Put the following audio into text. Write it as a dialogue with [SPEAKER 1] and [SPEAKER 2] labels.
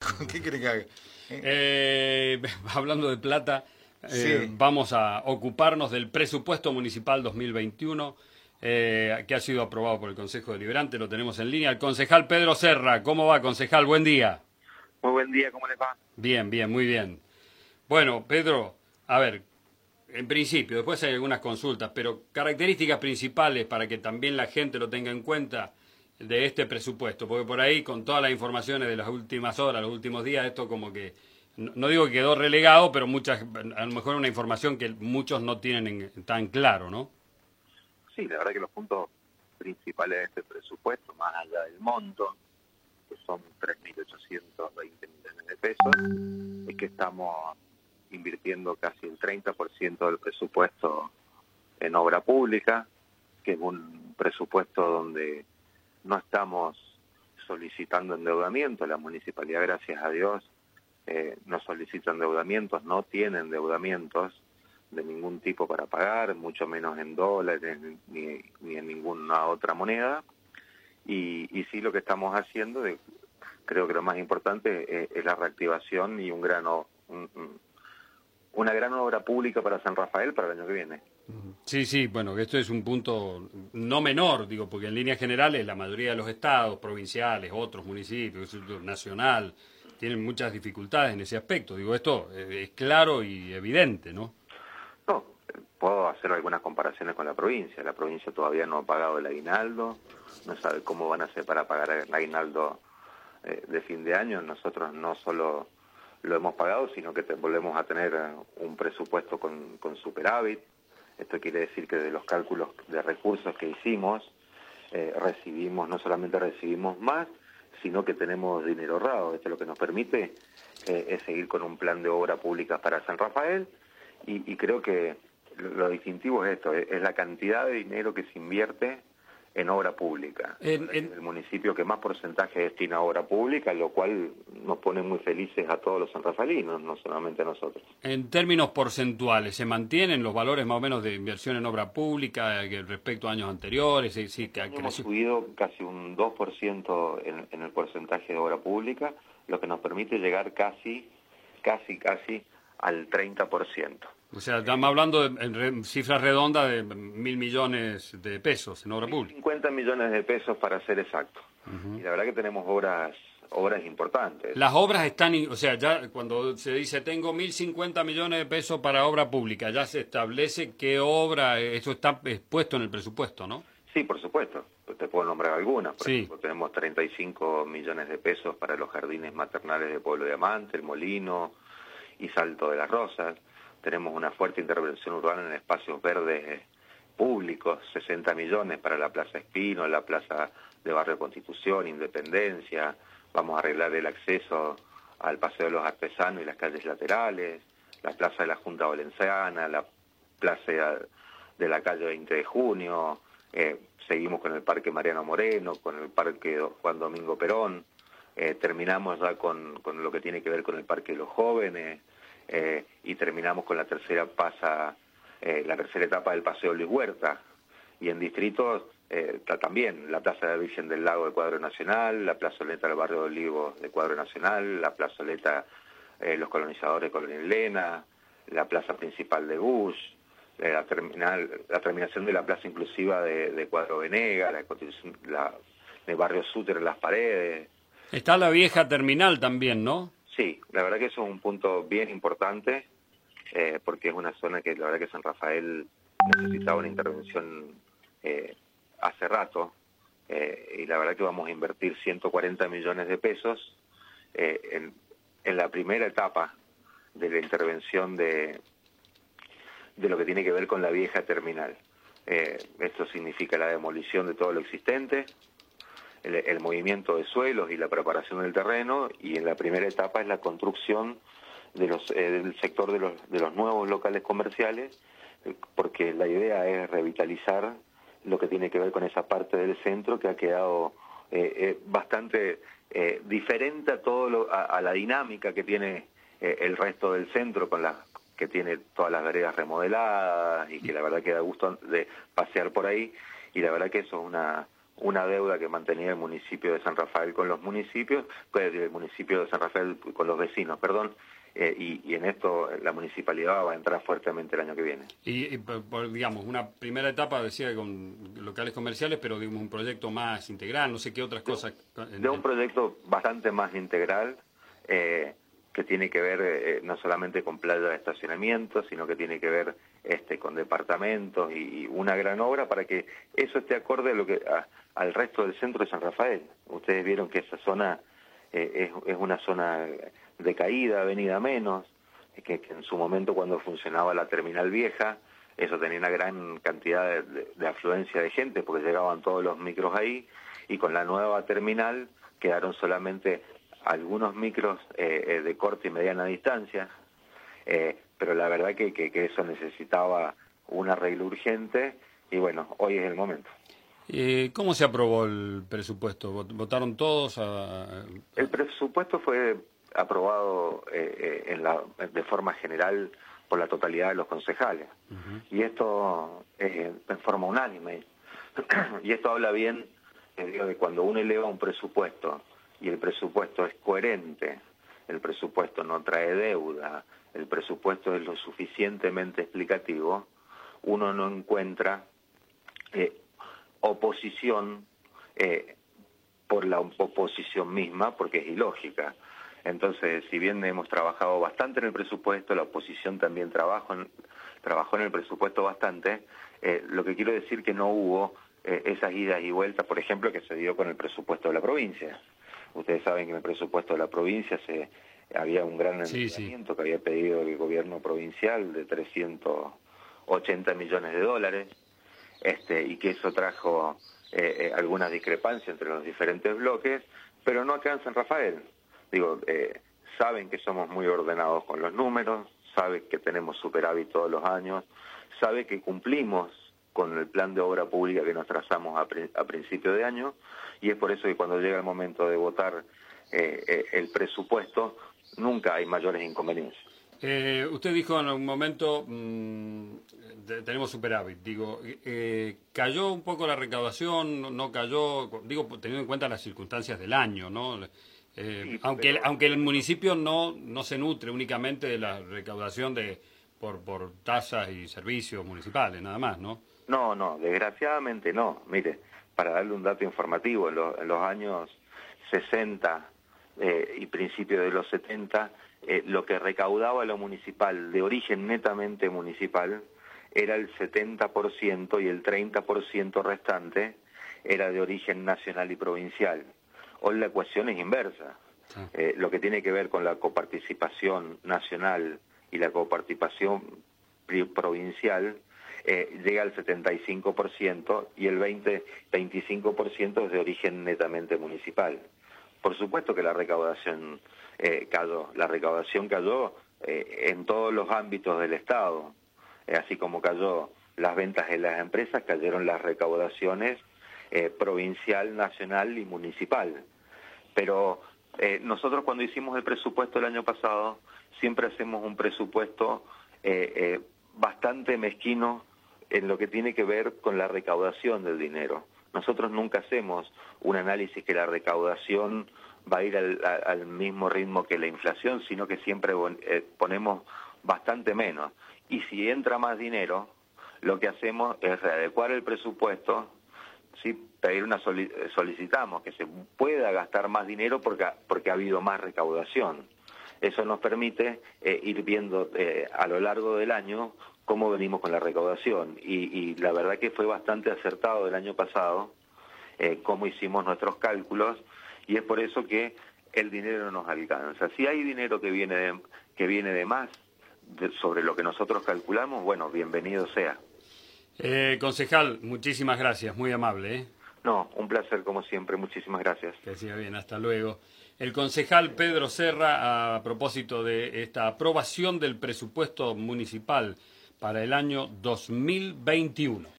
[SPEAKER 1] ¿Qué quiere que haga?
[SPEAKER 2] Hablando de plata,
[SPEAKER 1] Sí.
[SPEAKER 2] vamos a ocuparnos del presupuesto municipal 2021, que ha sido aprobado por el Consejo Deliberante. Lo tenemos en línea. El concejal Pedro Serra. ¿Cómo va, concejal? Buen día.
[SPEAKER 3] Muy buen día, ¿cómo les va?
[SPEAKER 2] Bien, bien, muy bien. Bueno, Pedro, a ver, en principio, después hay algunas consultas, pero características principales para que también la gente lo tenga en cuenta de este presupuesto, porque por ahí con todas las informaciones de las últimas horas, los últimos días, esto como que, no digo que quedó relegado, pero a lo mejor una información que muchos no tienen tan claro, ¿no?
[SPEAKER 3] Sí, la verdad que los puntos principales de este presupuesto, más allá del monto, que son 3.820 millones de pesos, es que estamos invirtiendo casi el 30% del presupuesto en obra pública, que es un presupuesto donde no estamos solicitando endeudamiento. La municipalidad, gracias a Dios, no solicita endeudamientos, no tiene endeudamientos de ningún tipo para pagar, mucho menos en dólares ni en ninguna otra moneda. Y sí, lo que estamos haciendo, creo que lo más importante es la reactivación y una gran obra pública para San Rafael para el año que viene.
[SPEAKER 2] Sí, sí, bueno, esto es un punto no menor, digo, porque en líneas generales la mayoría de los estados, provinciales, otros municipios, nacional, tienen muchas dificultades en ese aspecto. Digo, esto es claro y evidente, ¿no?
[SPEAKER 3] No, puedo hacer algunas comparaciones con la provincia. La provincia todavía no ha pagado el aguinaldo, no sabe cómo van a hacer para pagar el aguinaldo de fin de año. Nosotros no solo lo hemos pagado, sino que volvemos a tener un presupuesto con superávit. Esto quiere decir que de los cálculos de recursos que hicimos, no solamente recibimos más, sino que tenemos dinero ahorrado. Esto lo que nos permite es seguir con un plan de obra pública para San Rafael, y creo que lo distintivo es esto, es la cantidad de dinero que se invierte en obra pública. Es el municipio que más porcentaje destina a obra pública, lo cual nos pone muy felices a todos los sanrafalinos, no solamente a nosotros.
[SPEAKER 2] En términos porcentuales, ¿se mantienen los valores más o menos de inversión en obra pública respecto a años anteriores? Sí, que
[SPEAKER 3] hemos subido casi un 2% en el porcentaje de obra pública, lo que nos permite llegar casi al 30%.
[SPEAKER 2] O sea, estamos hablando en cifras redondas de 1.000 millones de pesos en obra pública.
[SPEAKER 3] 50 millones de pesos para ser exacto. Y la verdad que tenemos obras importantes.
[SPEAKER 2] Las obras están, o sea, ya cuando se dice tengo 1.050 millones de pesos para obra pública, ya se establece qué obra, eso está expuesto en el presupuesto, ¿no?
[SPEAKER 3] Sí, por supuesto. Te puedo nombrar algunas. Por
[SPEAKER 2] Sí.
[SPEAKER 3] ejemplo, tenemos 35 millones de pesos para los jardines maternales de Pueblo Diamante, El Molino y Salto de las Rosas. Tenemos una fuerte intervención urbana en espacios verdes públicos, 60 millones para la Plaza Espino, la Plaza de Barrio Constitución, Independencia. Vamos a arreglar el acceso al Paseo de los Artesanos y las calles laterales, la Plaza de la Junta Valenciana, la Plaza de la calle 20 de Junio, seguimos con el Parque Mariano Moreno, con el Parque Juan Domingo Perón, terminamos ya con lo que tiene que ver con el Parque de los Jóvenes, y terminamos con la tercera etapa del Paseo Luis Huerta. Y en distritos está también la Plaza de la Virgen del Lago de Cuadro Nacional, la plazoleta del Barrio de Olivos de Cuadro Nacional, la plazoleta Los Colonizadores de Colonia Elena, la plaza principal de Bush, la terminación de la plaza inclusiva de Cuadro Venega, el Barrio Súter en Las Paredes.
[SPEAKER 2] Está la vieja terminal también, ¿no?
[SPEAKER 3] Sí, la verdad que eso es un punto bien importante, porque es una zona que la verdad que San Rafael necesitaba una intervención hace rato, y la verdad que vamos a invertir 140 millones de pesos en la primera etapa de la intervención de lo que tiene que ver con la vieja terminal. Esto significa la demolición de todo lo existente, el movimiento de suelos y la preparación del terreno, y en la primera etapa es la construcción del sector de los nuevos locales comerciales, porque la idea es revitalizar lo que tiene que ver con esa parte del centro que ha quedado bastante diferente a la dinámica que tiene el resto del centro, que tiene todas las veredas remodeladas y que la verdad que da gusto de pasear por ahí, y la verdad que eso es una deuda que mantenía el municipio de San Rafael con los municipios, el municipio de San Rafael con los vecinos, perdón, y en esto la municipalidad va a entrar fuertemente el año que viene.
[SPEAKER 2] Digamos, una primera etapa decía con locales comerciales, pero digamos un proyecto más integral, no sé qué otras cosas.
[SPEAKER 3] De un proyecto bastante más integral, que tiene que ver no solamente con playa de estacionamiento, sino que tiene que ver con departamentos y una gran obra para que eso esté acorde a al resto del centro de San Rafael. Ustedes vieron que esa zona es una zona decaída, avenida menos, que en su momento cuando funcionaba la terminal vieja, eso tenía una gran cantidad de afluencia de gente porque llegaban todos los micros ahí, y con la nueva terminal quedaron solamente algunos micros de corta y mediana distancia, pero la verdad que eso necesitaba un arreglo urgente y bueno, hoy es el momento.
[SPEAKER 2] ¿Cómo se aprobó el presupuesto? ¿Votaron todos?
[SPEAKER 3] El presupuesto fue aprobado de forma general por la totalidad de los concejales, y esto en forma unánime. Y esto habla bien de cuando uno eleva un presupuesto y el presupuesto es coherente, el presupuesto no trae deuda, el presupuesto es lo suficientemente explicativo, uno no encuentra oposición por la oposición misma, porque es ilógica. Entonces, si bien hemos trabajado bastante en el presupuesto, la oposición también trabajó en el presupuesto bastante, lo que quiero decir que no hubo esas idas y vueltas, por ejemplo, que se dio con el presupuesto de la provincia. Ustedes saben que en el presupuesto de la provincia había un gran endeudamiento que había pedido el gobierno provincial de 380 millones de dólares, y que eso trajo algunas discrepancias entre los diferentes bloques, pero no acá en San Rafael. Digo, saben que somos muy ordenados con los números, saben que tenemos superávit todos los años, saben que cumplimos con el plan de obra pública que nos trazamos a principio de año, y es por eso que cuando llega el momento de votar el presupuesto, nunca hay mayores inconveniencias.
[SPEAKER 2] Usted dijo en algún momento, tenemos superávit, digo, ¿cayó un poco la recaudación? ¿No cayó? Digo, teniendo en cuenta las circunstancias del año, ¿no? Sí, aunque el municipio no se nutre únicamente de la recaudación por tasas y servicios municipales, nada más, ¿no?
[SPEAKER 3] No, desgraciadamente no. Mire, para darle un dato informativo, en los años 60 y principios de los 70, lo que recaudaba lo municipal, de origen netamente municipal, era el 70% y el 30% restante era de origen nacional y provincial. Hoy la ecuación es inversa. Lo que tiene que ver con la coparticipación nacional y la coparticipación provincial llega al 75% y el 25% es de origen netamente municipal. Por supuesto que la recaudación cayó. La recaudación cayó en todos los ámbitos del Estado. Así como cayó las ventas de las empresas, cayeron las recaudaciones provincial, nacional y municipal. Pero nosotros cuando hicimos el presupuesto el año pasado, siempre hacemos un presupuesto bastante mezquino en lo que tiene que ver con la recaudación del dinero. Nosotros nunca hacemos un análisis que la recaudación va a ir al mismo ritmo que la inflación, sino que siempre ponemos bastante menos. Y si entra más dinero, lo que hacemos es readecuar el presupuesto, ¿sí? Solicitamos que se pueda gastar más dinero porque ha habido más recaudación. Eso nos permite ir viendo a lo largo del año cómo venimos con la recaudación. Y la verdad que fue bastante acertado el año pasado cómo hicimos nuestros cálculos, y es por eso que el dinero nos alcanza. Si hay dinero que viene de más sobre lo que nosotros calculamos, bueno, bienvenido sea.
[SPEAKER 2] Concejal, muchísimas gracias, muy amable.
[SPEAKER 3] No, un placer como siempre, muchísimas gracias.
[SPEAKER 2] Que siga bien, hasta luego. El concejal Pedro Serra, a propósito de esta aprobación del presupuesto municipal para el año 2021.